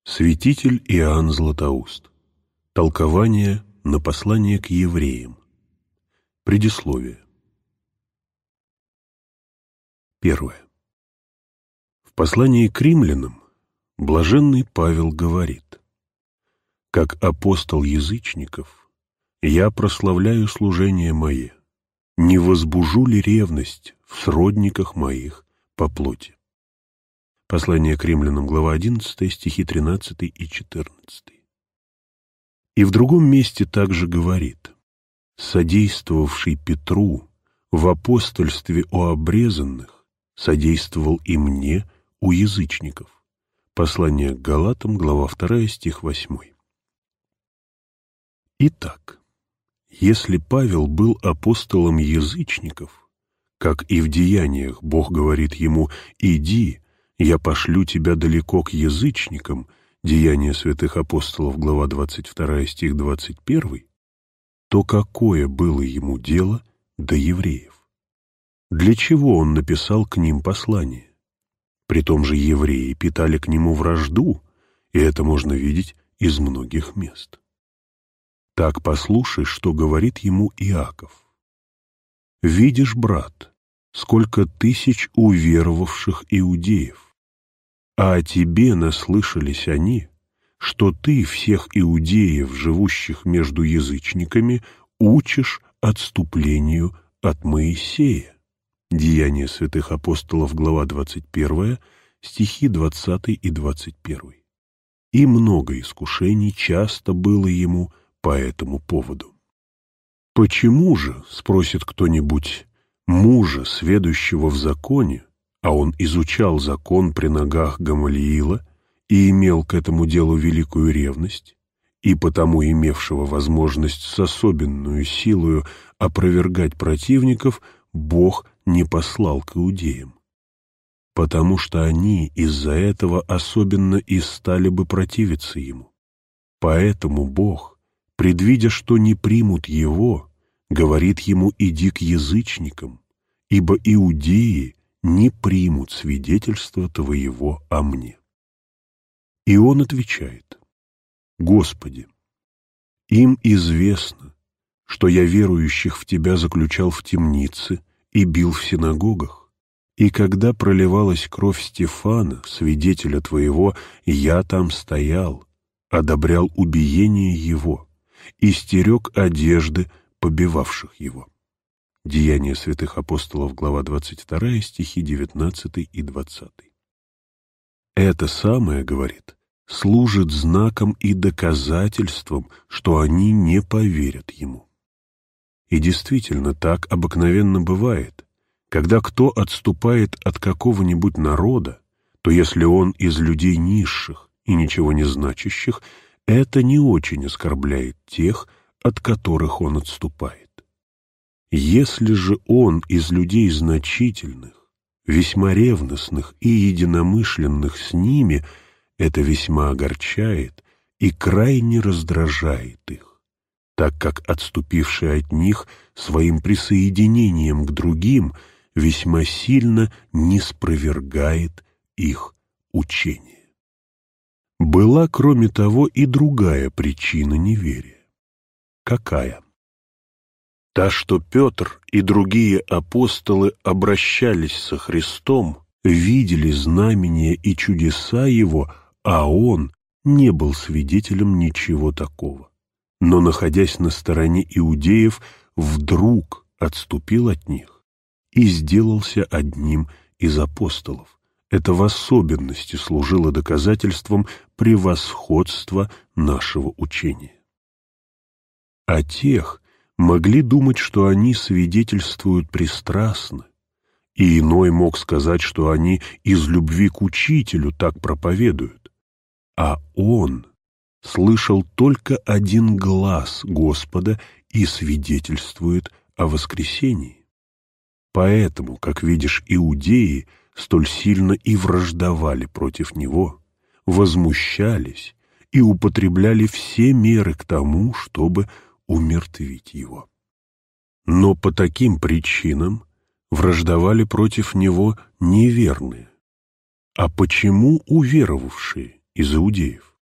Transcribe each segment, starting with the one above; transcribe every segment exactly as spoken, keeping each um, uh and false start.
Святитель Иоанн Златоуст. Толкование на послание к евреям. Предисловие. Первое. В послании к римлянам блаженный Павел говорит: «Как апостол язычников, я прославляю служение мое, не возбужу ли ревность в сродниках моих по плоти». Послание к римлянам, глава одиннадцатая, стихи тринадцатый и четырнадцатый. И в другом месте также говорит: «Содействовавший Петру в апостольстве у обрезанных, содействовал и мне у язычников». Послание к Галатам, глава вторая, стих восьмой. Итак, если Павел был апостолом язычников, как и в Деяниях Бог говорит ему: «Иди, я пошлю тебя далеко к язычникам», Деяния святых апостолов, глава двадцать вторая, стих двадцать первый, то какое было ему дело до евреев? Для чего он написал к ним послание? При том же евреи питали к нему вражду, и это можно видеть из многих мест. Так послушай, что говорит ему Иаков. «Видишь, брат, сколько тысяч уверовавших иудеев, а о тебе наслышались они, что ты всех иудеев, живущих между язычниками, учишь отступлению от Моисея». Деяния святых апостолов, глава двадцать первая, стихи двадцатый и двадцать первый. И много искушений часто было ему по этому поводу. «Почему же, — спросит кто-нибудь, — мужа, сведущего в законе, а он изучал закон при ногах Гамалиила и имел к этому делу великую ревность, и потому имевшего возможность с особенную силою опровергать противников, Бог не послал к иудеям? Потому что они из-за этого особенно и стали бы противиться ему. Поэтому Бог, предвидя, что не примут его, говорит ему: иди к язычникам, ибо иудеи не примут свидетельства твоего о мне». И он отвечает: «Господи, им известно, что я верующих в Тебя заключал в темнице и бил в синагогах, и когда проливалась кровь Стефана, свидетеля Твоего, я там стоял, одобрял убиение его и стерег одежды побивавших его». Деяния святых апостолов, глава двадцать вторая, стихи девятнадцатый и двадцатый. Это самое, говорит, служит знаком и доказательством, что они не поверят ему. И действительно, так обыкновенно бывает. Когда кто отступает от какого-нибудь народа, то если он из людей низших и ничего не значащих, это не очень оскорбляет тех, от которых он отступает. Если же он из людей значительных, весьма ревностных и единомышленных с ними, это весьма огорчает и крайне раздражает их, так как отступивший от них своим присоединением к другим весьма сильно ниспровергает их учение. Была, кроме того, и другая причина неверия. Какая? Та, что Петр и другие апостолы обращались со Христом, видели знамения и чудеса Его, а Он не был свидетелем ничего такого. Но, находясь на стороне иудеев, вдруг отступил от них и сделался одним из апостолов. Это в особенности служило доказательством превосходства нашего учения. А тех могли думать, что они свидетельствуют пристрастно, и иной мог сказать, что они из любви к учителю так проповедуют. А он слышал только один глас Господа и свидетельствует о воскресении. Поэтому, как видишь, иудеи столь сильно и враждовали против него, возмущались и употребляли все меры к тому, чтобы умертвить его. Но по таким причинам враждовали против него неверные. А почему уверовавшие из иудеев?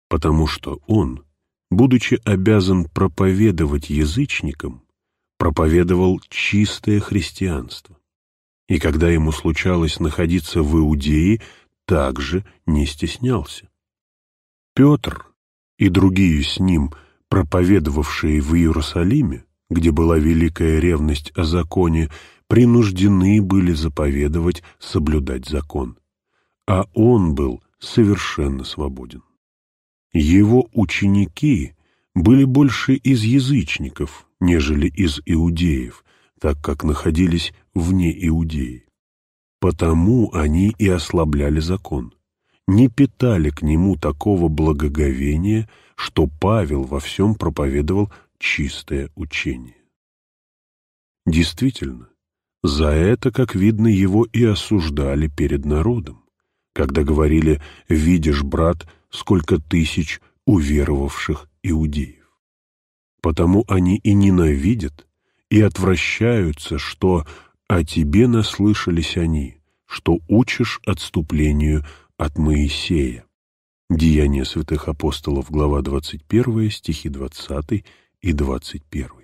потому что он, будучи обязан проповедовать язычникам, проповедовал чистое христианство. И когда ему случалось находиться в Иудее, также не стеснялся. Петр и другие с ним, проповедовавшие в Иерусалиме, где была великая ревность о законе, принуждены были заповедовать соблюдать закон, а он был совершенно свободен. Его ученики были больше из язычников, нежели из иудеев, так как находились вне Иудеи. Потому они и ослабляли закон, не питали к нему такого благоговения, что Павел во всем проповедовал чистое учение. Действительно, за это, как видно, его и осуждали перед народом, когда говорили: «Видишь, брат, сколько тысяч уверовавших иудеев». Потому они и ненавидят, и отвращаются, что «о тебе наслышались они, что учишь отступлению от Моисея». Деяния святых апостолов, глава двадцать первая, стихи двадцатый и двадцать первый.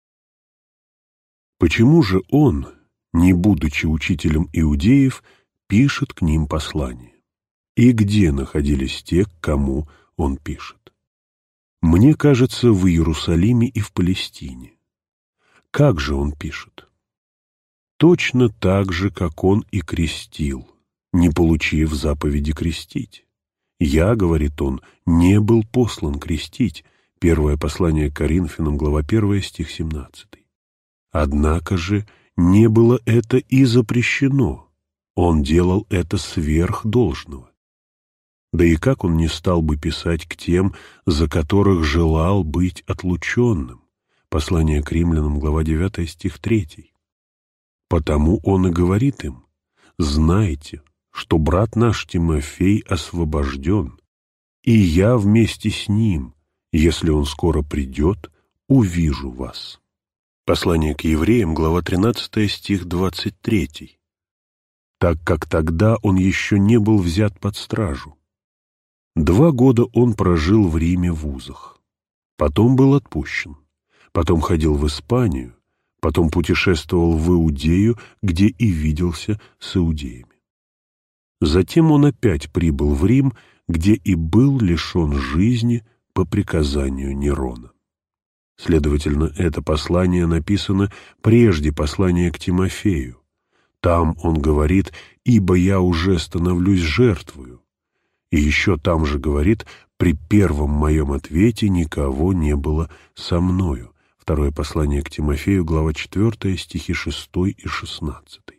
Почему же он, не будучи учителем иудеев, пишет к ним послание? И где находились те, к кому он пишет? Мне кажется, в Иерусалиме и в Палестине. Как же он пишет? Точно так же, как он и крестил, не получив заповеди крестить. «Я, — говорит он, — не был послан крестить». Первое послание к Коринфянам, глава первая, стих семнадцатый. Однако же не было это и запрещено. Он делал это сверх должного. Да и как он не стал бы писать к тем, за которых желал быть отлученным? Послание к Римлянам, глава девятая, стих третий. Потому он и говорит им: «Знайте, что брат наш Тимофей освобожден, и я вместе с ним, если он скоро придет, увижу вас». Послание к евреям, глава тринадцатая, стих двадцать третий. Так как тогда он еще не был взят под стражу. Два года он прожил в Риме в узах. Потом был отпущен. Потом ходил в Испанию. Потом путешествовал в Иудею, где и виделся с иудеями. Затем он опять прибыл в Рим, где и был лишен жизни по приказанию Нерона. Следовательно, это послание написано прежде послания к Тимофею. Там он говорит: «Ибо я уже становлюсь жертвою». И еще там же говорит: «При первом моем ответе никого не было со мною». Второе послание к Тимофею, глава четвертая, стихи шестой и шестнадцатый.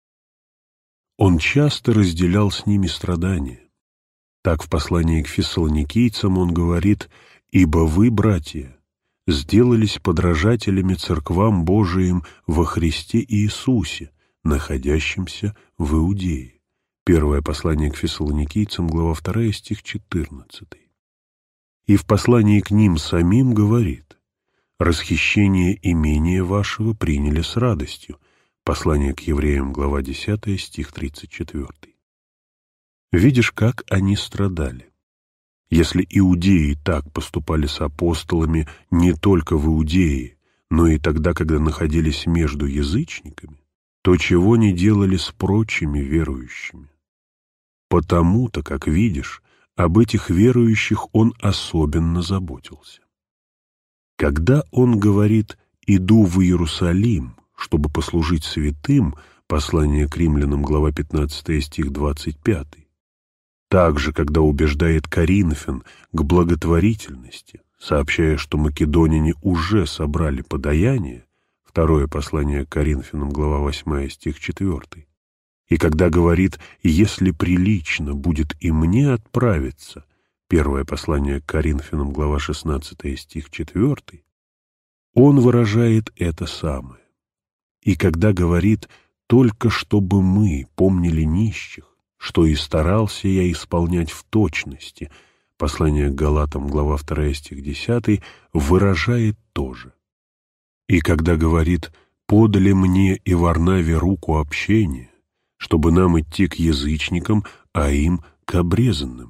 Он часто разделял с ними страдания. Так в послании к фессалоникийцам он говорит: «Ибо вы, братья, сделались подражателями церквам Божиим во Христе Иисусе, находящимся в Иудее». Первое послание к фессалоникийцам, глава вторая, стих четырнадцатый. И в послании к ним самим говорит: «Расхищение имения вашего приняли с радостью». Послание к евреям, глава десятая, стих тридцать четвёртый. Видишь, как они страдали. Если иудеи так поступали с апостолами не только в Иудее, но и тогда, когда находились между язычниками, то чего не делали с прочими верующими? Потому-то, как видишь, об этих верующих он особенно заботился. Когда он говорит «иду в Иерусалим, чтобы послужить святым», послание к римлянам, глава пятнадцатая, стих двадцать пятый, также, когда убеждает коринфян к благотворительности, сообщая, что македоняне уже собрали подаяние, второе послание к Коринфянам, глава восьмая, стих четвёртый, и когда говорит «если прилично будет и мне отправиться», первое послание к Коринфянам, глава шестнадцатая, стих четвёртый, он выражает это самое. И когда говорит «только чтобы мы помнили нищих, что и старался я исполнять в точности», послание к Галатам, глава вторая, стих десятый, выражает тоже. И когда говорит «подали мне и Варнаве руку общения, чтобы нам идти к язычникам, а им к обрезанным»,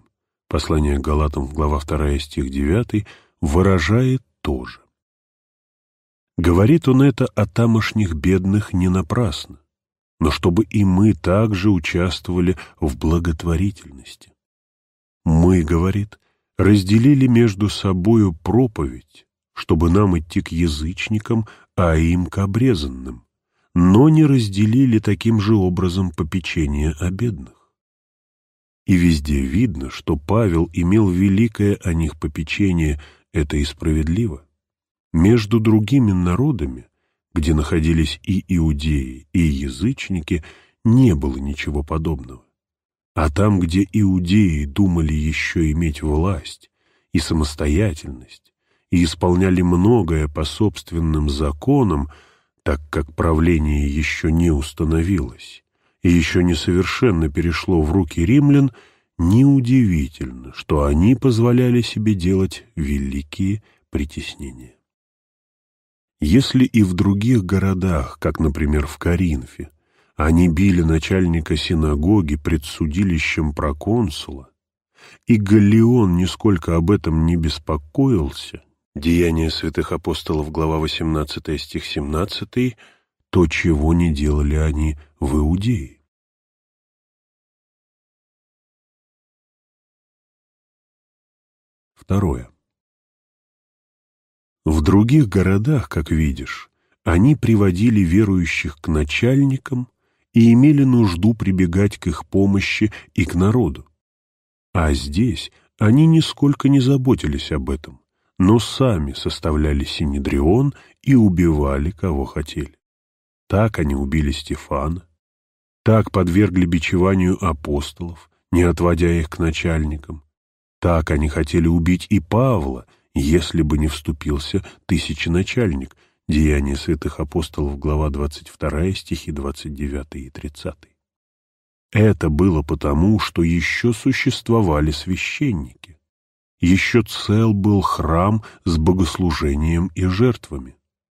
Послание к Галатам, глава вторая, стих девятый, выражает то же. Говорит он это о тамошних бедных не напрасно, но чтобы и мы также участвовали в благотворительности. Мы, говорит, разделили между собою проповедь, чтобы нам идти к язычникам, а им к обрезанным, но не разделили таким же образом попечение о бедных. И везде видно, что Павел имел великое о них попечение, это и справедливо. Между другими народами, где находились и иудеи, и язычники, не было ничего подобного. А там, где иудеи думали еще иметь власть и самостоятельность, и исполняли многое по собственным законам, так как правление еще не установилось и еще не совершенно перешло в руки римлян, неудивительно, что они позволяли себе делать великие притеснения. Если и в других городах, как, например, в Коринфе, они били начальника синагоги пред судилищем проконсула, и Галлион нисколько об этом не беспокоился, Деяния святых апостолов, глава восемнадцатая, стих семнадцатый, то, чего не делали они в Иудее. Второе. В других городах, как видишь, они приводили верующих к начальникам и имели нужду прибегать к их помощи и к народу. А здесь они нисколько не заботились об этом, но сами составляли синедрион и убивали, кого хотели. Так они убили Стефана, так подвергли бичеванию апостолов, не отводя их к начальникам. Так они хотели убить и Павла, если бы не вступился тысяченачальник. Деяния святых апостолов, глава двадцать вторая, стихи двадцать девятый и тридцатый. Это было потому, что еще существовали священники. Еще цел был храм с богослужением и жертвами.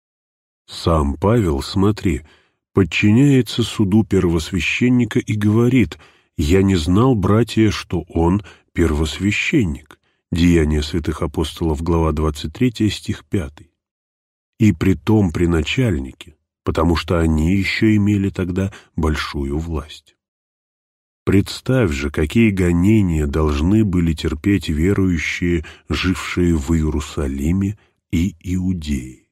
Сам Павел, смотри, подчиняется суду первосвященника и говорит: «Я не знал, братья, что он первосвященник». Деяния святых апостолов, глава двадцать третья, стих пятый. И притом при начальнике, потому что они еще имели тогда большую власть. Представь же, какие гонения должны были терпеть верующие, жившие в Иерусалиме и Иудее.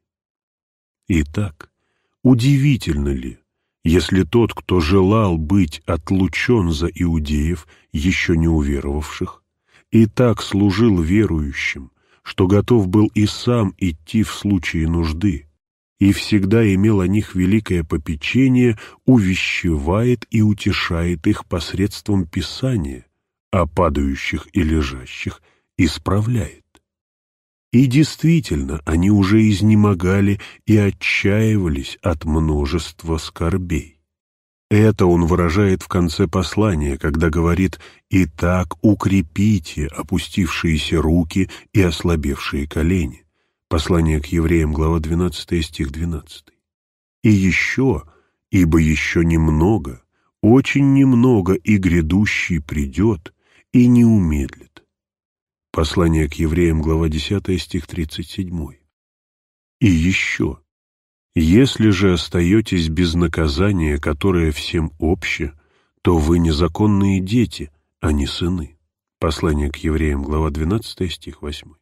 Итак, удивительно ли, если тот, кто желал быть отлучен за иудеев, еще не уверовавших, и так служил верующим, что готов был и сам идти в случае нужды, и всегда имел о них великое попечение, увещевает и утешает их посредством Писания, а падающих и лежащих исправляет. И действительно, они уже изнемогали и отчаивались от множества скорбей. Это он выражает в конце послания, когда говорит: «Итак, укрепите опустившиеся руки и ослабевшие колени». Послание к евреям, глава двенадцатая, стих двенадцатый. И еще, ибо еще немного, очень немного, и грядущий придет, и не умедлит. Послание к евреям, глава десятая, стих тридцать семь. И еще, если же остаетесь без наказания, которое всем обще, то вы незаконные дети, а не сыны. Послание к евреям, глава двенадцатая, стих восьмой.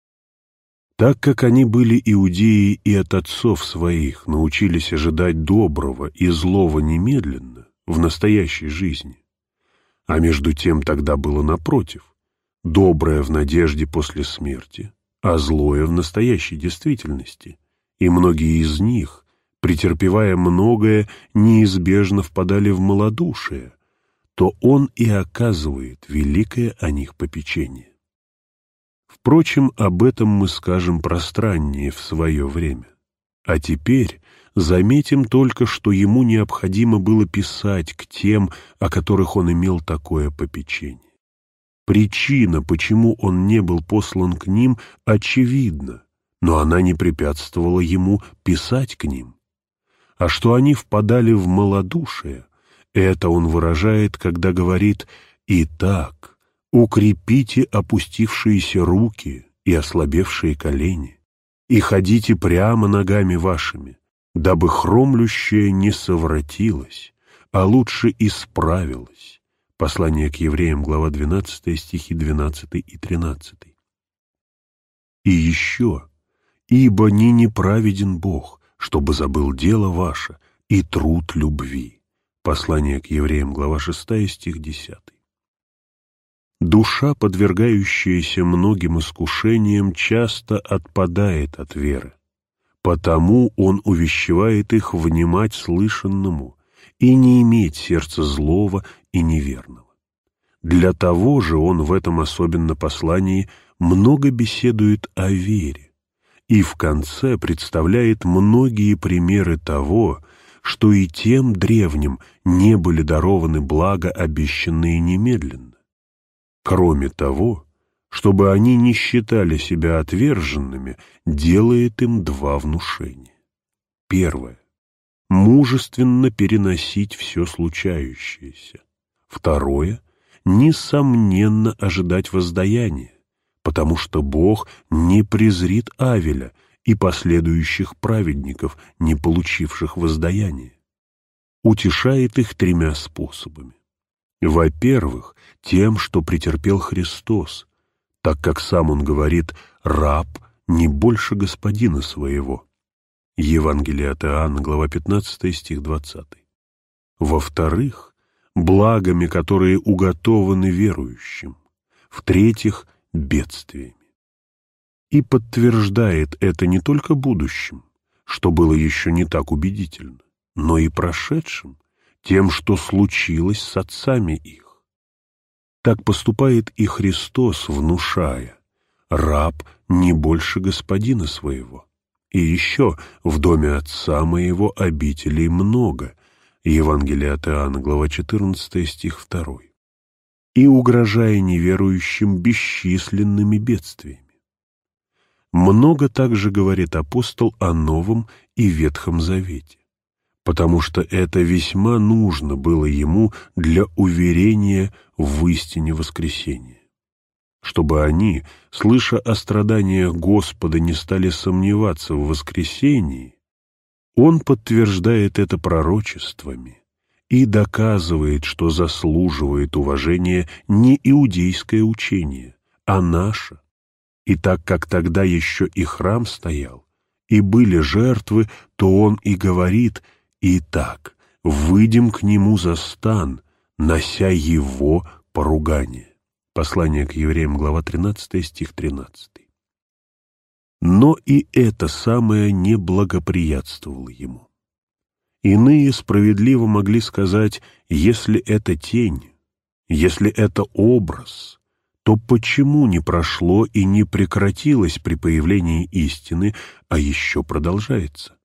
Так как они были иудеи и от отцов своих научились ожидать доброго и злого немедленно, в настоящей жизни, а между тем тогда было напротив, доброе в надежде после смерти, а злое в настоящей действительности, и многие из них, претерпевая многое, неизбежно впадали в малодушие, то он и оказывает великое о них попечение. Впрочем, об этом мы скажем пространнее в свое время. А теперь заметим только, что ему необходимо было писать к тем, о которых он имел такое попечение. Причина, почему он не был послан к ним, очевидна, но она не препятствовала ему писать к ним. А что они впадали в малодушие, это он выражает, когда говорит: «Итак, Укрепите опустившиеся руки и ослабевшие колени, и ходите прямо ногами вашими, дабы хромлющее не совратилось, а лучше исправилось. Послание к евреям, глава двенадцатая, стихи двенадцатый и тринадцатый. И еще, ибо не неправеден Бог, чтобы забыл дело ваше и труд любви. Послание к евреям, глава шестая, стих десятый. Душа, подвергающаяся многим искушениям, часто отпадает от веры, потому он увещевает их внимать слышанному и не иметь сердца злого и неверного. Для того же он в этом особенно послании много беседует о вере и в конце представляет многие примеры того, что и тем древним не были дарованы блага, обещанные немедленно. Кроме того, чтобы они не считали себя отверженными, делает им два внушения. Первое. Мужественно переносить все случающееся. Второе. Несомненно ожидать воздаяния, потому что Бог не презрит Авеля и последующих праведников, не получивших воздаяния. Утешает их тремя способами. Во-первых, тем, что претерпел Христос, так как сам он говорит «раб не больше господина своего». Евангелие от Иоанна, глава пятнадцатая, стих двадцатый. Во-вторых, благами, которые уготованы верующим. В-третьих, бедствиями. И подтверждает это не только будущим, что было еще не так убедительно, но и прошедшим, тем, что случилось с отцами их. Так поступает и Христос, внушая: «Раб не больше господина своего». И еще: «В доме отца моего обителей много». Евангелие от Иоанна, глава четырнадцатая, стих второй. И угрожая неверующим бесчисленными бедствиями. Много также говорит апостол о Новом и Ветхом Завете, потому что это весьма нужно было ему для уверения в истине воскресения, чтобы они, слыша о страданиях Господа, не стали сомневаться в воскресении. Он подтверждает это пророчествами и доказывает, что заслуживает уважения не иудейское учение, а наше. И так как тогда еще и храм стоял, и были жертвы, то он и говорит: «Итак, выйдем к нему за стан, нося его поругание». Послание к евреям, глава тринадцатая, стих тринадцатый. Но и это самое не благоприятствовало ему. Иные справедливо могли сказать: если это тень, если это образ, то почему не прошло и не прекратилось при появлении истины, а еще продолжается?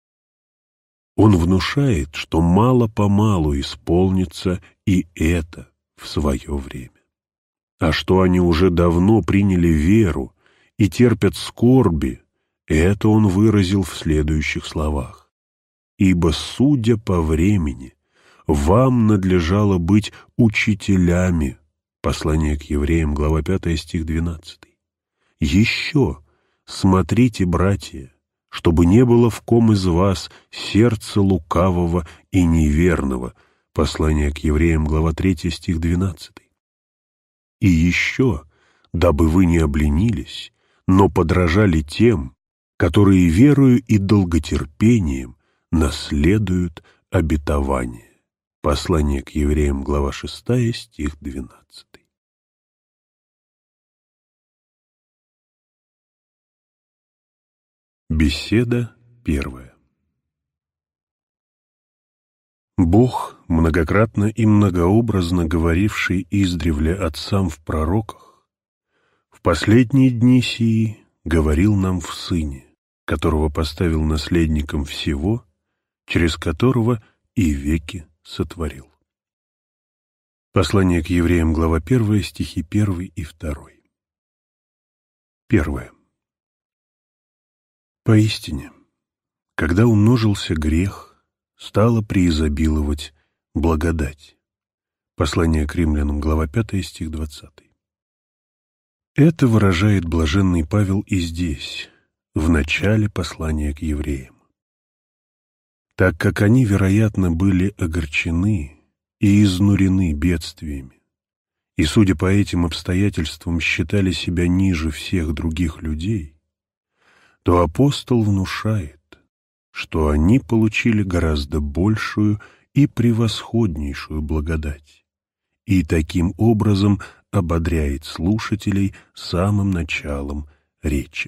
Он внушает, что мало-помалу исполнится и это в свое время. А что они уже давно приняли веру и терпят скорби, это он выразил в следующих словах: «Ибо, судя по времени, вам надлежало быть учителями». Послание к евреям, глава пятая, стих двенадцатый. «Еще смотрите, братья, чтобы не было в ком из вас сердца лукавого и неверного». Послание к евреям, глава третья, стих двенадцатый. «И еще, дабы вы не обленились, но подражали тем, которые верою и долготерпением наследуют обетование». Послание к евреям, глава шестая, стих двенадцатый. Беседа первая. Бог, многократно и многообразно говоривший издревле отцам в пророках, в последние дни сии говорил нам в Сыне, которого поставил наследником всего, через которого и веки сотворил. Послание к евреям, глава первая, стихи первый и второй. Первое. Поистине, когда умножился грех, стало преизобиловать благодать. Послание к римлянам, глава пятая, стих двадцатый. Это выражает блаженный Павел и здесь, в начале послания к евреям. Так как они, вероятно, были огорчены и изнурены бедствиями, и, судя по этим обстоятельствам, считали себя ниже всех других людей, то апостол внушает, что они получили гораздо большую и превосходнейшую благодать, и таким образом ободряет слушателей самым началом речи.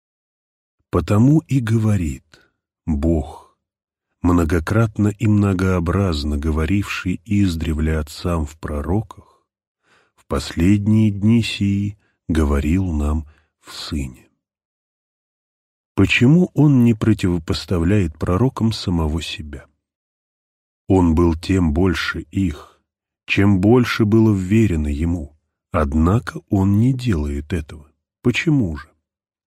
Потому и говорит Бог, многократно и многообразно говоривший издревле отцам в пророках, в последние дни сии говорил нам в Сыне. Почему он не противопоставляет пророкам самого себя? Он был тем больше их, чем больше было вверено ему. Однако он не делает этого. Почему же?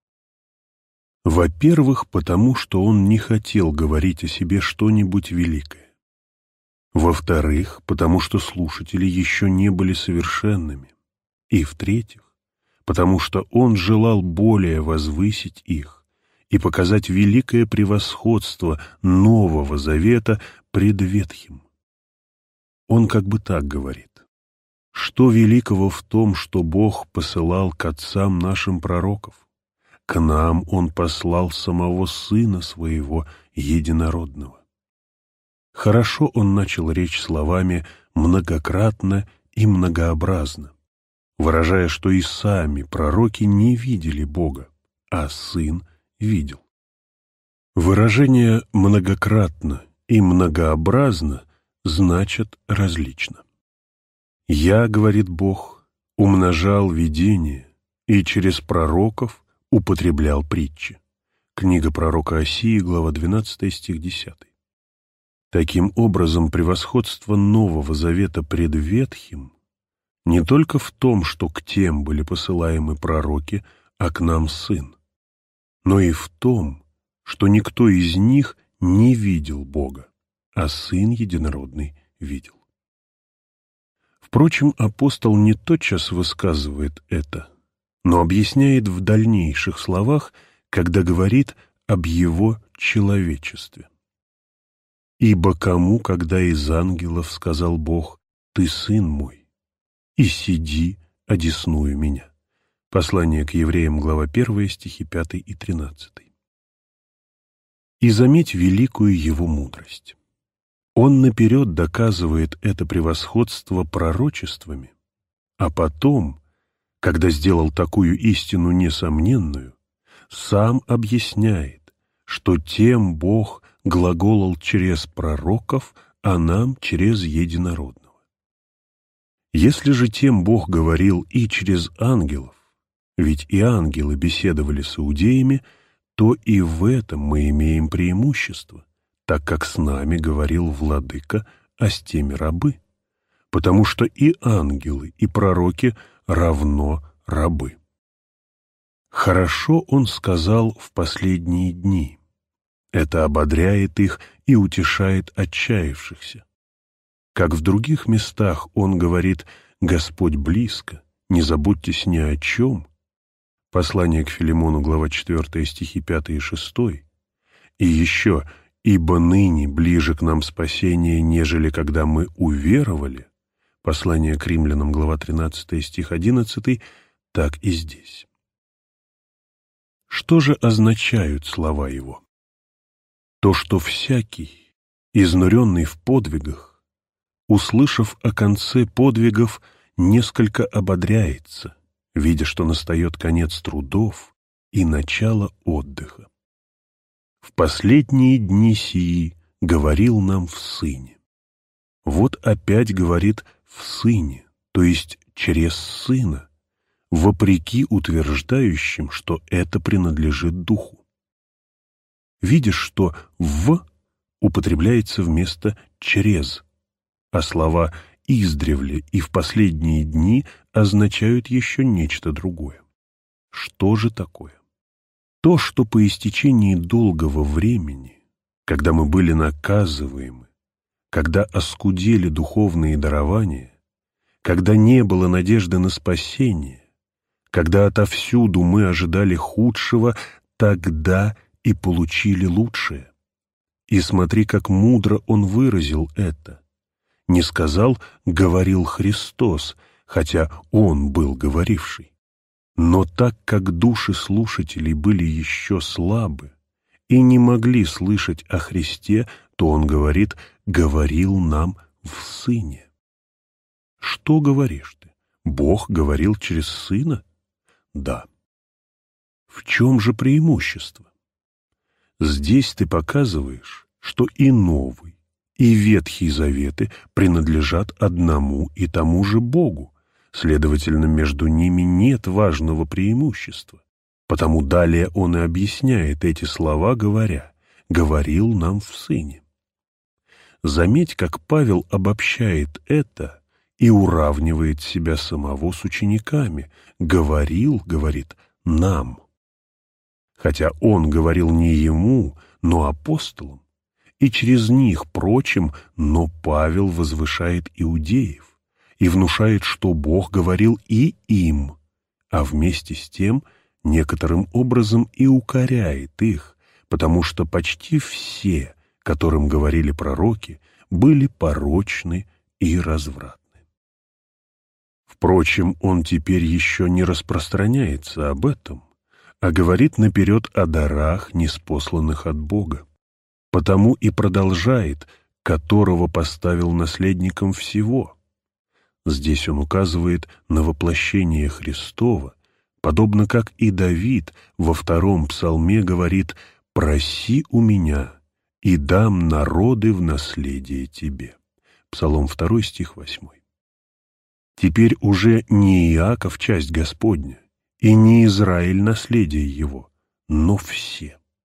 Во-первых, потому что он не хотел говорить о себе что-нибудь великое. Во-вторых, потому что слушатели еще не были совершенными. И в-третьих, потому что он желал более возвысить их и показать великое превосходство Нового Завета пред Ветхим. Он как бы так говорит: что великого в том, что Бог посылал к отцам нашим пророков? К нам Он послал самого Сына Своего Единородного. Хорошо он начал речь словами «многократно» и «многообразно», выражая, что и сами пророки не видели Бога, а Сын видел. Выражения «многократно» и «многообразно» значат различно. «Я, — говорит Бог, — умножал видение и через пророков употреблял притчи». Книга пророка Осии, глава двенадцатая, стих десятый. Таким образом, превосходство Нового Завета пред Ветхим не только в том, что к тем были посылаемы пророки, а к нам Сын, но и в том, что никто из них не видел Бога, а Сын Единородный видел. Впрочем, апостол не тотчас высказывает это, но объясняет в дальнейших словах, когда говорит об его человечестве. «Ибо кому, когда из ангелов сказал Бог: Ты сын мой, и сиди, одесную меня». Послание к евреям, глава первая, стихи пятый и тринадцатый. И заметь великую его мудрость. Он наперед доказывает это превосходство пророчествами, а потом, когда сделал такую истину несомненную, сам объясняет, что тем Бог глаголал через пророков, а нам через Единородного. Если же тем Бог говорил и через ангелов, ведь и ангелы беседовали с иудеями, то и в этом мы имеем преимущество, так как с нами говорил владыка, а с теми рабы, потому что и ангелы, и пророки равно рабы. Хорошо он сказал в последние дни. Это ободряет их и утешает отчаявшихся. Как в других местах он говорит: «Господь близко, не заботьтесь ни о чем». Послание к Филимону, глава четвёртая, стихи пятый и шестой. И еще: «Ибо ныне ближе к нам спасение, нежели когда мы уверовали». Послание к Римлянам, глава тринадцатая, стих одиннадцатый, так и здесь. Что же означают слова его? То, что всякий, изнуренный в подвигах, услышав о конце подвигов, несколько ободряется, видя, что настает конец трудов и начало отдыха. В последние дни сии говорил нам в Сыне. Вот опять говорит в Сыне, то есть через Сына, вопреки утверждающим, что это принадлежит Духу. Видишь, что «в» употребляется вместо «через», а слова «издревле» и «в последние дни» означают еще нечто другое. Что же такое? То, что по истечении долгого времени, когда мы были наказываемы, когда оскудели духовные дарования, когда не было надежды на спасение, когда отовсюду мы ожидали худшего, тогда и получили лучшее. И смотри, как мудро он выразил это. Не сказал «говорил Христос», хотя он был говоривший. Но так как души слушателей были еще слабы и не могли слышать о Христе, то он говорит «говорил нам в Сыне». Что говоришь ты? Бог говорил через Сына? Да. В чем же преимущество? Здесь ты показываешь, что и Новый, и Ветхий Заветы принадлежат одному и тому же Богу. Следовательно, между ними нет важного преимущества. Потому далее он и объясняет эти слова, говоря «говорил нам в Сыне». Заметь, как Павел обобщает это и уравнивает себя самого с учениками. «Говорил, — говорит, — нам». Хотя он говорил не ему, но апостолам, и через них прочим, но Павел возвышает иудеев и внушает, что Бог говорил и им, а вместе с тем некоторым образом и укоряет их, потому что почти все, которым говорили пророки, были порочны и развратны. Впрочем, он теперь еще не распространяется об этом, а говорит наперед о дарах, ниспосланных от Бога. Потому и продолжает, которого поставил наследником всего. Здесь он указывает на воплощение Христова, подобно как и Давид во втором псалме говорит «Проси у меня, и дам народы в наследие тебе». Псалом второй, стих восьмой. Теперь уже не Иаков часть Господня, и не Израиль наследие его, но все.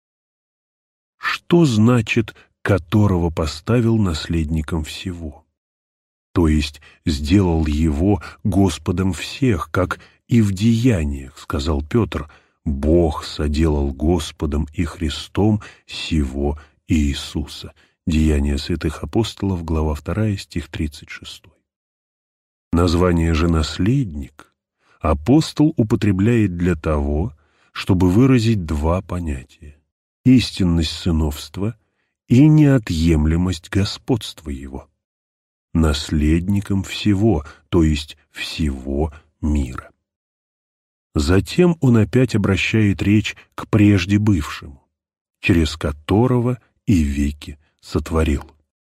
Что значит «которого поставил наследником всего»? То есть сделал его Господом всех, как и в Деяниях, сказал Петр, Бог соделал Господом и Христом сего Иисуса. Деяния святых апостолов, глава вторая, стих тридцать шестой. Название же «наследник» апостол употребляет для того, чтобы выразить два понятия – истинность сыновства и неотъемлемость господства его. Наследником всего, то есть всего мира. Затем он опять обращает речь к прежде бывшему, через которого и веки сотворил.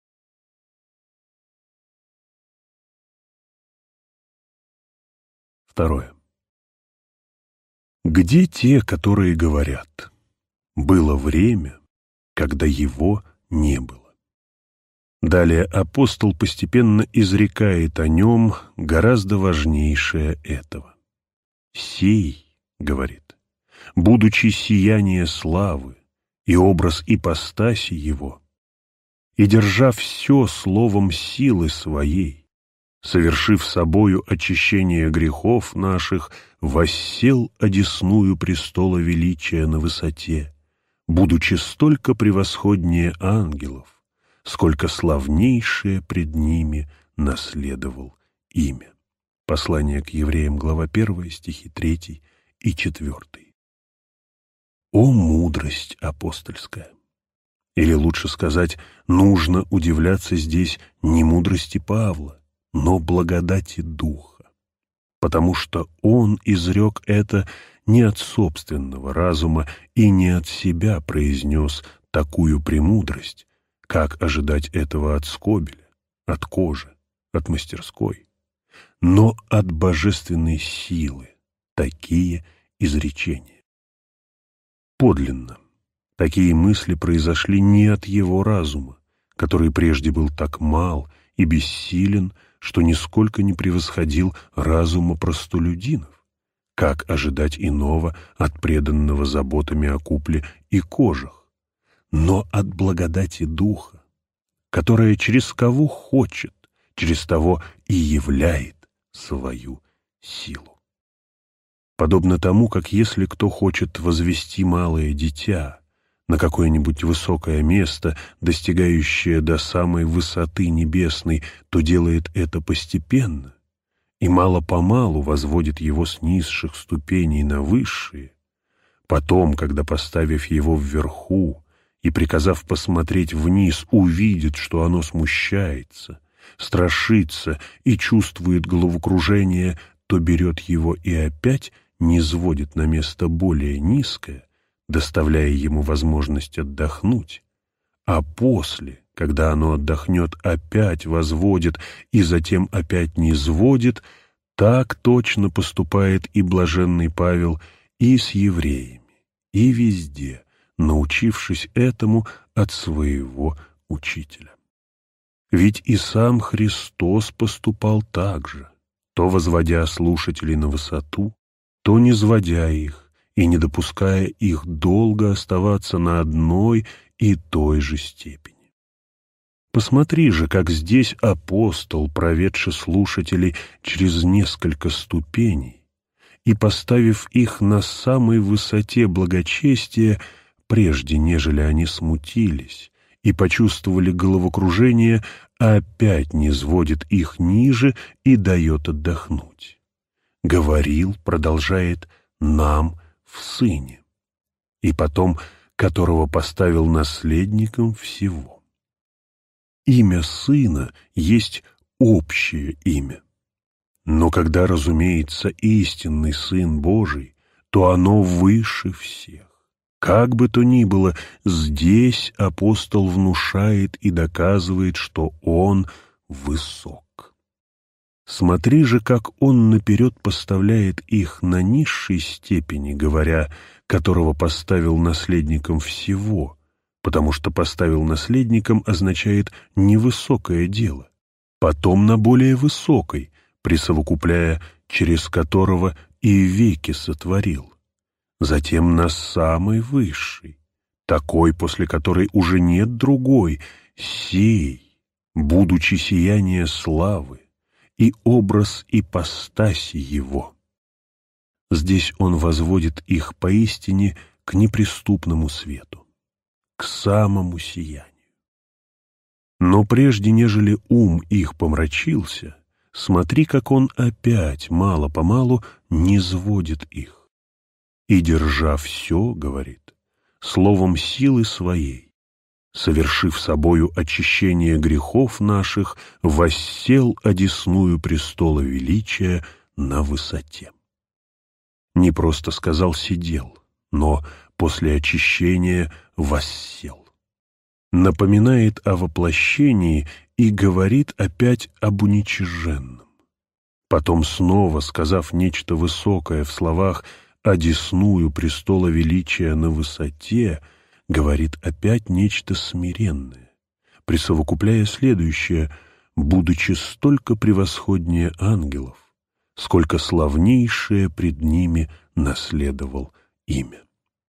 Второе. Где те, которые говорят, было время, когда его не было? Далее апостол постепенно изрекает о нем гораздо важнейшее этого. «Сей, — говорит, — будучи сияние славы и образ ипостаси его, и держа все словом силы своей, совершив собою очищение грехов наших, воссел одесную престола величия на высоте, будучи столько превосходнее ангелов, сколько славнейшее пред ними наследовал имя». Послание к евреям, глава первая, стихи третий и четвертый. О мудрость апостольская! Или лучше сказать, нужно удивляться здесь не мудрости Павла, но благодати Духа, потому что он изрек это не от собственного разума и не от себя произнес такую премудрость, как ожидать этого от скобеля, от кожи, от мастерской, но от божественной силы такие изречения. Подлинно, такие мысли произошли не от его разума, который прежде был так мал и бессилен, что нисколько не превосходил разума простолюдинов, как ожидать иного от преданного заботами о купле и кожах, но от благодати Духа, которая через кого хочет, через того и являет свою силу. Подобно тому, как если кто хочет возвести малое дитя на какое-нибудь высокое место, достигающее до самой высоты небесной, то делает это постепенно, и мало-помалу возводит его с низших ступеней на высшие, потом, когда, поставив его вверху и приказав посмотреть вниз, увидит, что оно смущается, страшится и чувствует головокружение, то берет его и опять низводит на место более низкое, доставляя ему возможность отдохнуть, а после, когда оно отдохнет, опять возводит и затем опять низводит. Так точно поступает и блаженный Павел и с евреями, и везде, научившись этому от своего учителя. Ведь и сам Христос поступал так же, то возводя слушателей на высоту, то низводя их и не допуская их долго оставаться на одной и той же степени. Посмотри же, как здесь апостол, проведший слушателей через несколько ступеней и поставив их на самой высоте благочестия, прежде нежели они смутились и почувствовали головокружение, опять низводит их ниже и дает отдохнуть. Говорил, продолжает, нам в Сыне, и потом, которого поставил наследником всего. Имя Сына есть общее имя. Но когда, разумеется, истинный Сын Божий, то оно выше всех. Как бы то ни было, здесь апостол внушает и доказывает, что он высок. Смотри же, как он наперед поставляет их на низшей степени, говоря, которого поставил наследником всего, потому что поставил наследником означает невысокое дело, потом на более высокой, присовокупляя, через которого и веки сотворил, затем на самой высшей, такой, после которой уже нет другой, сей, будучи сияние славы и образ ипостаси его. Здесь он возводит их поистине к неприступному свету, к самому сиянию. Но прежде, нежели ум их помрачился, смотри, как он опять мало-помалу низводит их. И, держа все, говорит, словом силы своей, совершив собою очищение грехов наших, воссел одесную престола величия на высоте. Не просто сказал «сидел», но после очищения воссел. Напоминает о воплощении и говорит опять об уничиженном. Потом снова, сказав нечто высокое в словах «одесную престола величия на высоте», говорит опять нечто смиренное, присовокупляя следующее: «будучи столько превосходнее ангелов, сколько славнейшее пред ними наследовал имя».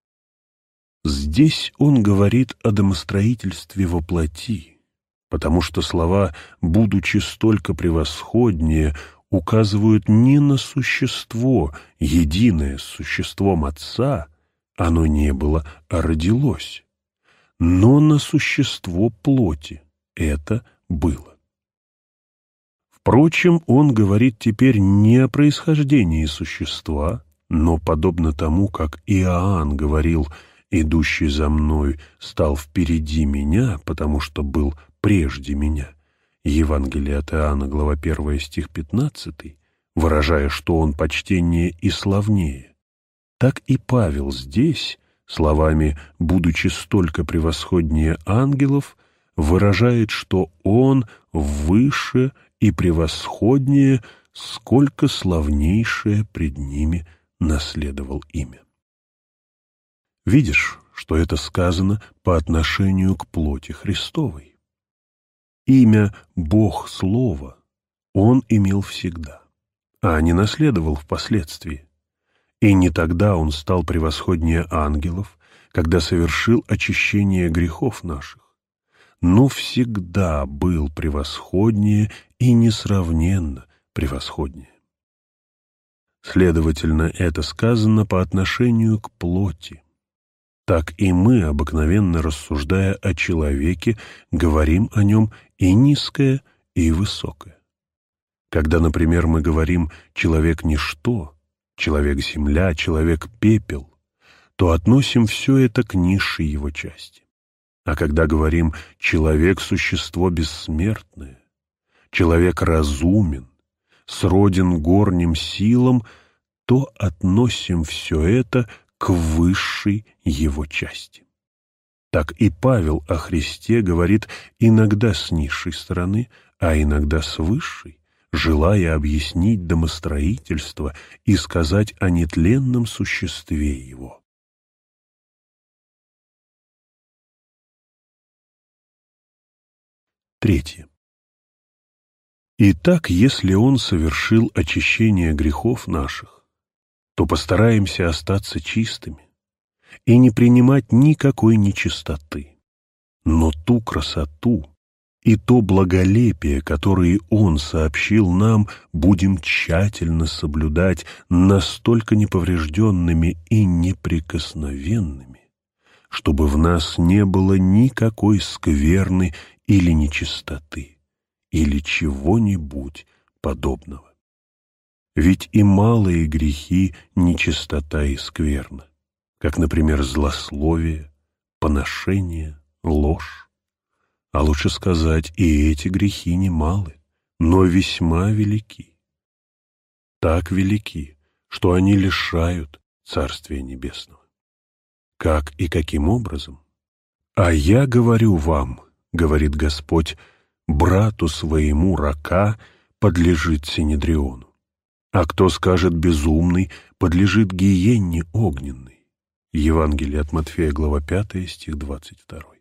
Здесь он говорит о домостроительстве во плоти, потому что слова «будучи столько превосходнее» указывают не на существо, единое с существом Отца, оно не было, а родилось, но на существо плоти это было. Впрочем, он говорит теперь не о происхождении существа, но подобно тому, как Иоанн говорил: «Идущий за мной стал впереди меня, потому что был прежде меня». Евангелие от Иоанна, глава первая, стих пятнадцатый, выражая, что он почтеннее и славнее. Так и Павел здесь, словами «будучи столько превосходнее ангелов», выражает, что он выше и превосходнее, сколько славнейшее пред ними наследовал имя. Видишь, что это сказано по отношению к плоти Христовой. Имя Бог Слово он имел всегда, а не наследовал впоследствии. И не тогда он стал превосходнее ангелов, когда совершил очищение грехов наших, но всегда был превосходнее и несравненно превосходнее. Следовательно, это сказано по отношению к плоти. Так и мы, обыкновенно рассуждая о человеке, говорим о нем и низкое, и высокое. Когда, например, мы говорим «человек – ничто», «человек – земля», «человек – пепел», то относим все это к низшей его части. А когда говорим «человек – существо бессмертное», «человек разумен», «сроден горним силам», то относим все это к высшей его части. Так и Павел о Христе говорит иногда с низшей стороны, а иногда с высшей, желая объяснить домостроительство и сказать о нетленном существе его. Третье. Итак, если Он совершил очищение грехов наших, то постараемся остаться чистыми и не принимать никакой нечистоты, но ту красоту и то благолепие, которые Он сообщил нам, будем тщательно соблюдать, настолько неповрежденными и неприкосновенными, чтобы в нас не было никакой скверны или нечистоты, или чего-нибудь подобного. Ведь и малые грехи — нечистота и скверна, как, например, злословие, поношение, ложь. А лучше сказать, и эти грехи немалы, но весьма велики. Так велики, что они лишают Царствия Небесного. Как и каким образом? «А я говорю вам, — говорит Господь, — брату своему рака подлежит синедриону. А кто скажет безумный, подлежит гиенне огненной». Евангелие от Матфея, глава пятая, стих двадцать второй.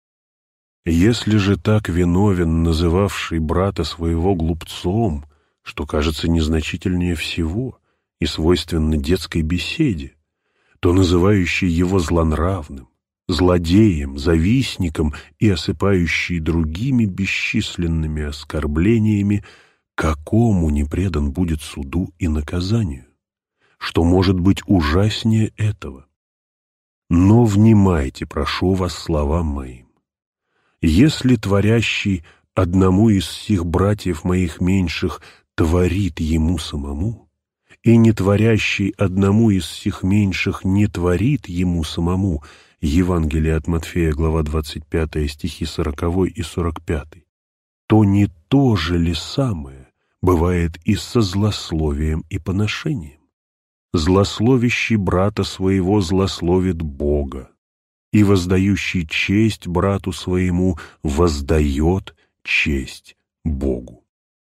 Если же так виновен называвший брата своего глупцом, что кажется незначительнее всего и свойственно детской беседе, то называющий его злонравным, злодеем, завистником и осыпающий другими бесчисленными оскорблениями, какому не предан будет суду и наказанию? Что может быть ужаснее этого? Но внимайте, прошу вас, словам моим. Если творящий одному из сих братьев моих меньших творит ему самому, и не творящий одному из сих меньших не творит ему самому, Евангелие от Матфея, глава двадцать пятая, стихи сороковой и сорок пятый, то не то же ли самое бывает и со злословием и поношением? Злословящий брата своего злословит Бога, и воздающий честь брату своему воздает честь Богу.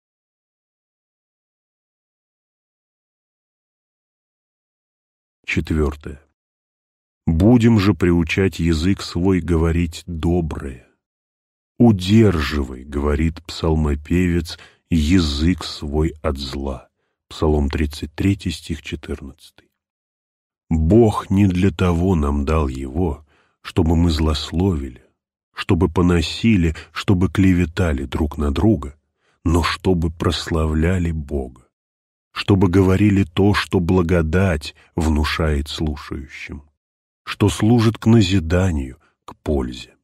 Четвертое. Будем же приучать язык свой говорить доброе. «Удерживай, — говорит псалмопевец, — язык свой от зла». Псалом тридцать третий, стих четырнадцатый. Бог не для того нам дал его, чтобы мы злословили, чтобы поносили, чтобы клеветали друг на друга, но чтобы прославляли Бога, чтобы говорили то, что благодать внушает слушающим, что служит к назиданию, к пользе.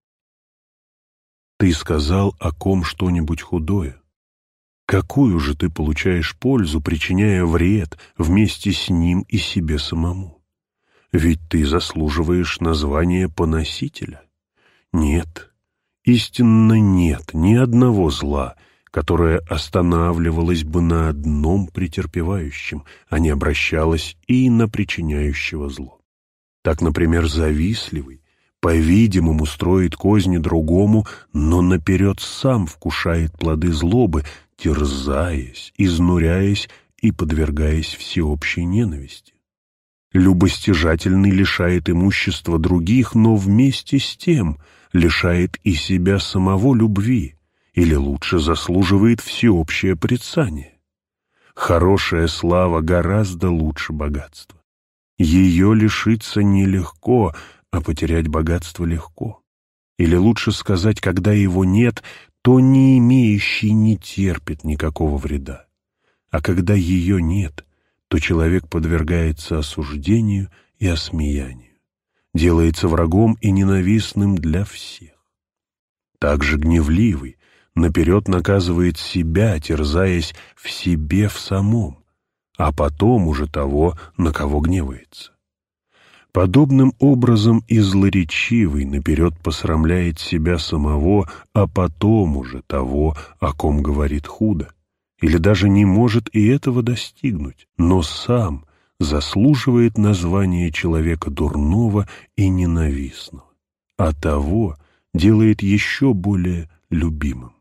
Ты сказал о ком что-нибудь худое? Какую же ты получаешь пользу, причиняя вред вместе с ним и себе самому? Ведь ты заслуживаешь названия поносителя. Нет, истинно нет ни одного зла, которое останавливалось бы на одном претерпевающем, а не обращалось и на причиняющего зло. Так, например, завистливый, по-видимому, строит козни другому, но наперед сам вкушает плоды злобы, терзаясь, изнуряясь и подвергаясь всеобщей ненависти. Любостяжательный лишает имущества других, но вместе с тем лишает и себя самого любви, или лучше заслуживает всеобщее порицание. Хорошая слава гораздо лучше богатства. Ее лишиться нелегко, а потерять богатство легко. Или лучше сказать, когда его нет, то не имеющий не терпит никакого вреда. А когда ее нет, то человек подвергается осуждению и осмеянию, делается врагом и ненавистным для всех. Также гневливый, наперед наказывает себя, терзаясь в себе в самом, а потом уже того, на кого гневается. Подобным образом и злоречивый наперед посрамляет себя самого, а потом уже того, о ком говорит худо, или даже не может и этого достигнуть, но сам заслуживает названия человека дурного и ненавистного, а того делает еще более любимым.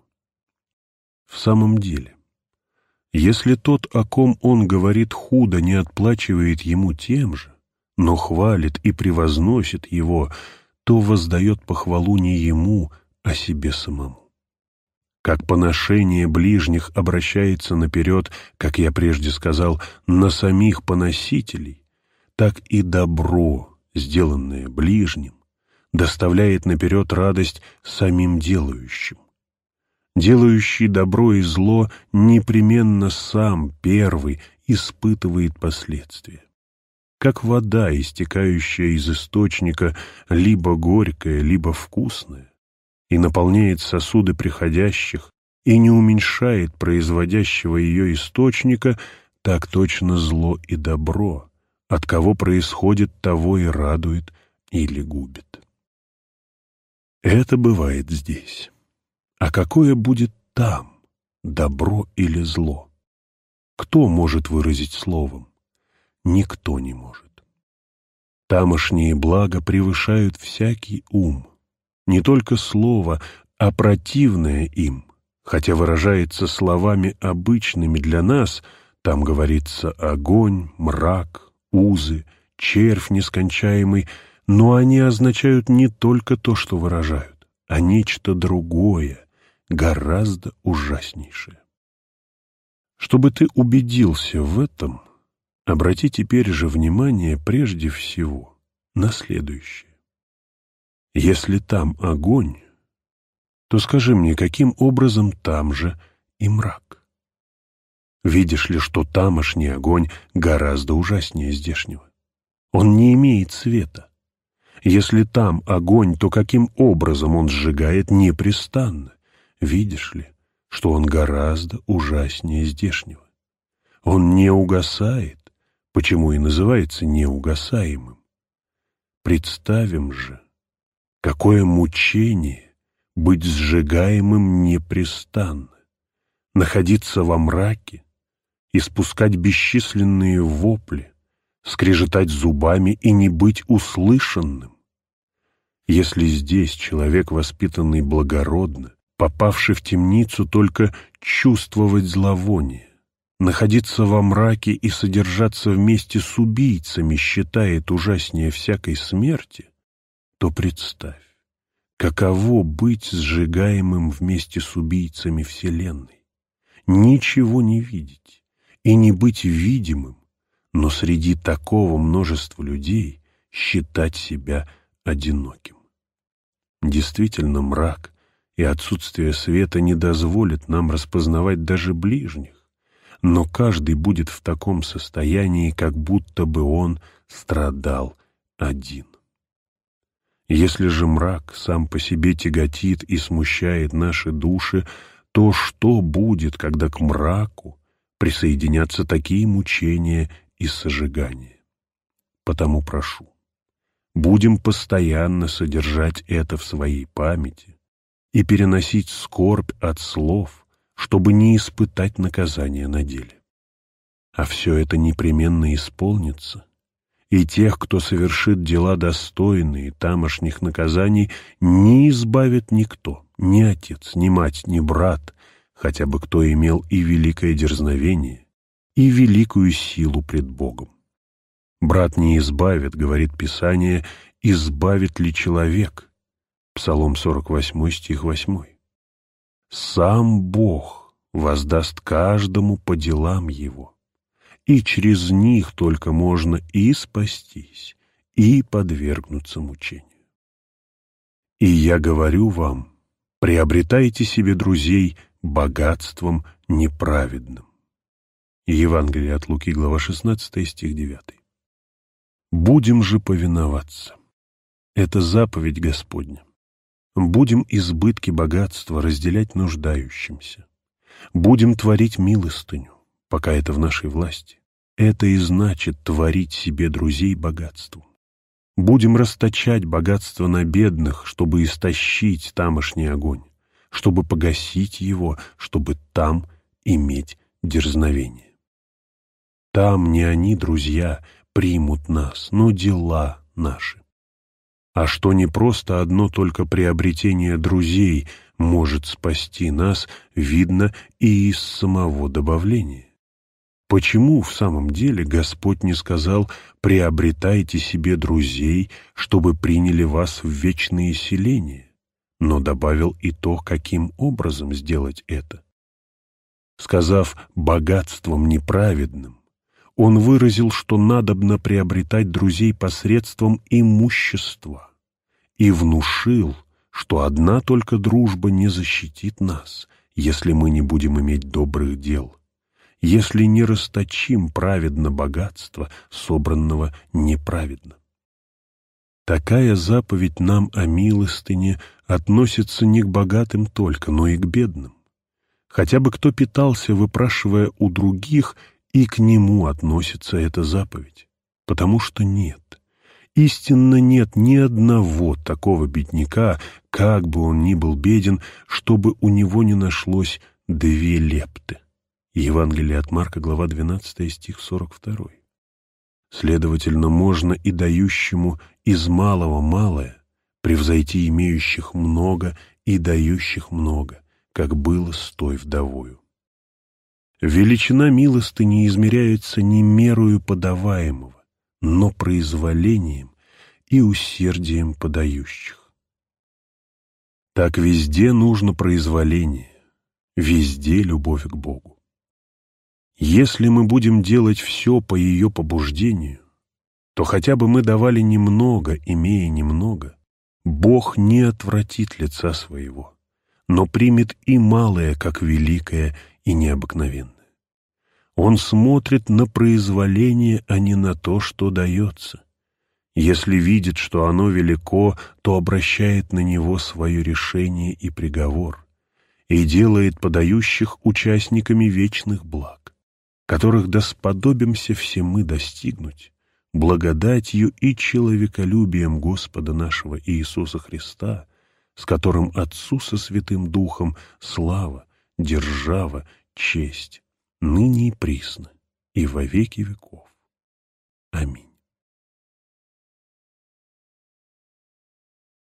В самом деле, если тот, о ком он говорит худо, не отплачивает ему тем же, но хвалит и превозносит его, то воздает похвалу не ему, а себе самому. Как поношение ближних обращается наперед, как я прежде сказал, на самих поносителей, так и добро, сделанное ближним, доставляет наперед радость самим делающим. Делающий добро и зло непременно сам первый испытывает последствия. Как вода, истекающая из источника, либо горькая, либо вкусная, и наполняет сосуды приходящих, и не уменьшает производящего ее источника, так точно зло и добро, от кого происходит, того и радует или губит. Это бывает здесь. А какое будет там, добро или зло? Кто может выразить словом? Никто не может. Тамошние блага превышают всякий ум. Не только слово, а противное им, хотя выражается словами обычными для нас, там говорится огонь, мрак, узы, червь нескончаемый, но они означают не только то, что выражают, а нечто другое, гораздо ужаснейшее. Чтобы ты убедился в этом, обрати теперь же внимание прежде всего на следующее. Если там огонь, то скажи мне, каким образом там же и мрак? Видишь ли, что тамошний огонь гораздо ужаснее здешнего? Он не имеет света. Если там огонь, то каким образом он сжигает непрестанно? Видишь ли, что он гораздо ужаснее здешнего? Он не угасает, почему и называется неугасаемым. Представим же, какое мучение быть сжигаемым непрестанно, находиться во мраке, испускать бесчисленные вопли, скрежетать зубами и не быть услышанным. Если здесь человек, воспитанный благородно, попавший в темницу, только чувствовать зловоние, находиться во мраке и содержаться вместе с убийцами считает ужаснее всякой смерти, то представь, каково быть сжигаемым вместе с убийцами Вселенной, ничего не видеть и не быть видимым, но среди такого множества людей считать себя одиноким. Действительно, мрак и отсутствие света не дозволит нам распознавать даже ближних, но каждый будет в таком состоянии, как будто бы он страдал один. Если же мрак сам по себе тяготит и смущает наши души, то что будет, когда к мраку присоединятся такие мучения и сожигания? Потому прошу, будем постоянно содержать это в своей памяти и переносить скорбь от слов, чтобы не испытать наказания на деле. А все это непременно исполнится, и тех, кто совершит дела достойные тамошних наказаний, не избавит никто, ни отец, ни мать, ни брат, хотя бы кто имел и великое дерзновение, и великую силу пред Богом. Брат не избавит, говорит Писание, избавит ли человек? Псалом сорок восьмой, стих восьмой. Сам Бог воздаст каждому по делам его, и через них только можно и спастись, и подвергнуться мучению. И я говорю вам, приобретайте себе друзей богатством неправедным. Евангелие от Луки, глава шестнадцатая, стих девятый. Будем же повиноваться. Это заповедь Господня. Будем избытки богатства разделять нуждающимся. Будем творить милостыню, пока это в нашей власти. Это и значит творить себе друзей богатством. Будем расточать богатство на бедных, чтобы истощить тамошний огонь, чтобы погасить его, чтобы там иметь дерзновение. Там не они, друзья, примут нас, но дела наши. А что не просто одно только приобретение друзей может спасти нас, видно и из самого добавления. Почему в самом деле Господь не сказал «приобретайте себе друзей, чтобы приняли вас в вечные селения», но добавил и то, каким образом сделать это? Сказав «богатством неправедным», Он выразил, что надобно приобретать друзей посредством имущества, и внушил, что одна только дружба не защитит нас, если мы не будем иметь добрых дел, если не расточим праведно богатство, собранного неправедно. Такая заповедь нам о милостыне относится не к богатым только, но и к бедным. Хотя бы кто питался, выпрашивая у других, и к нему относится эта заповедь, потому что нет, истинно нет ни одного такого бедняка, как бы он ни был беден, чтобы у него не нашлось две лепты. Евангелие от Марка, глава двенадцатая, стих сорок второй. Следовательно, можно и дающему из малого малое превзойти имеющих много и дающих много, как было с той вдовою. Величина милостыни измеряется не мерою подаваемого, но произволением и усердием подающих. Так везде нужно произволение, везде любовь к Богу. Если мы будем делать все по ее побуждению, то хотя бы мы давали немного, имея немного, Бог не отвратит лица своего, но примет и малое, как великое и необыкновенное. Он смотрит на произволение, а не на то, что дается. Если видит, что оно велико, то обращает на него свое решение и приговор и делает подающих участниками вечных благ, которых досподобимся все мы достигнуть благодатью и человеколюбием Господа нашего Иисуса Христа, с которым Отцу со Святым Духом слава, держава, честь, ныне и присно, и во веки веков. Аминь.